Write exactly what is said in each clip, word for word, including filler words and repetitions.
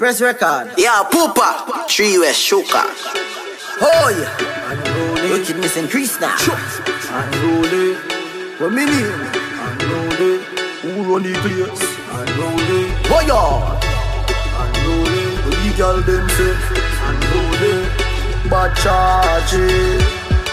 Press record. Yeah, Poopa, three West Shuka. Oh yeah. Unruly. Wickedness increase now. Unruly. What me name? Unruly. Who run the place? Unruly. Oh yeah. Unruly. The girl them say. Unruly. Bad charges.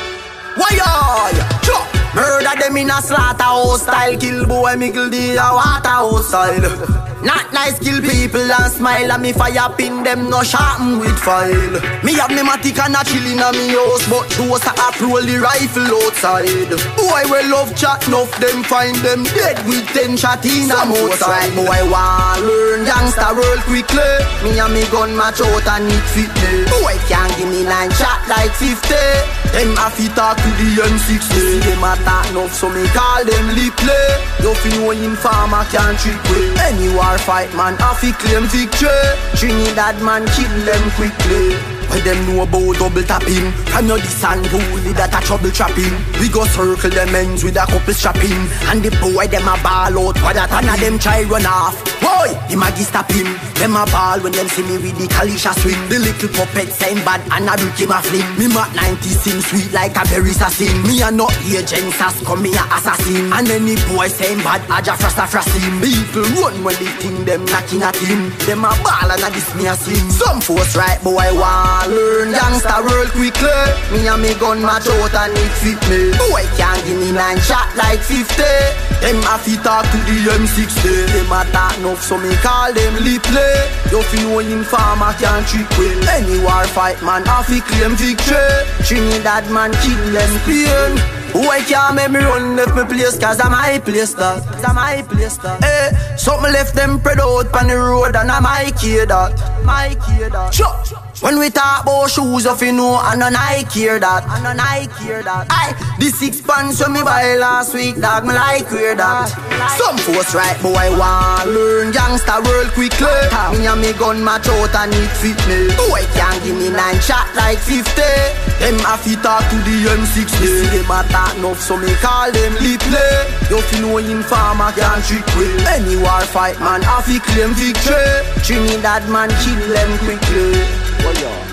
Why yeah? Chop. Murder them in a slaughterhouse style. Kill boy, mickle the waterhouse style. Not nice, kill people and smile. And me fire pin them, no sharpen with file. Me have me matic and a chill in a me house, but those a roll the rifle outside. Boy we love chat, enough them find them dead with ten shot in a outside. Boy want learn gangster world quickly. Me and me gun match out and it fit me. Boy can't give me nine shot like fifty. Them a fit talk to the M sixty. Them a talk enough, so me call them lip play. You feel no informer can't trick way. Any war fight man, a fi claim victory. Trinidad man kill them quickly. Why them know about double tapping? From your this and bully that a trouble trapping. We go circle them ends with a couple strapping. And the boy them a ball out, but that none of them try run off. Boy, him a gi stop him. Them a ball when them see me with the Kalisha swing. The little puppet same bad and a brick him a fling. Me mat ninety sing sweet like a berry assassin. Me a not agent sass come me a assassin. And any boy same bad a ja frasta frastin. People run when they think them knocking at him. Them a ball and a this me a sing. Some force right boy want learn gangster world quickly. Me and me gun match out and it fit me. Boy can't give me nine shot like fifty. Them a fi talk to the M sixty. Them a talk enough, so me call them lip play. You fi know informer can't trick well. Any war fight man a fi claim victory. Trinidad man kill them pain. Boy can't make me run left me place, cause I'm my place that. I'm my place that. Eh, something left them spread out on the road and I'm my kid that. My kid that. Sure. When we talk about shoes, if you know, and a Nike hear that. And a Nike hear that. Aye, the six pants when me buy last week, dog, me like wear that. Some force right, boy, want learn gangster world quickly. Me and me gun match out and it fit me. Boy can't give me nine shot like fifty. Them a fi talk to the M sixty. See them a talk enough, so me call them lip play. You fi know informer can't trick well. Any war fight man a fi claim victory. Trinidad man kill them quickly. Oh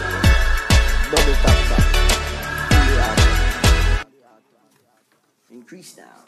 yeah, double tap tap. Increase now.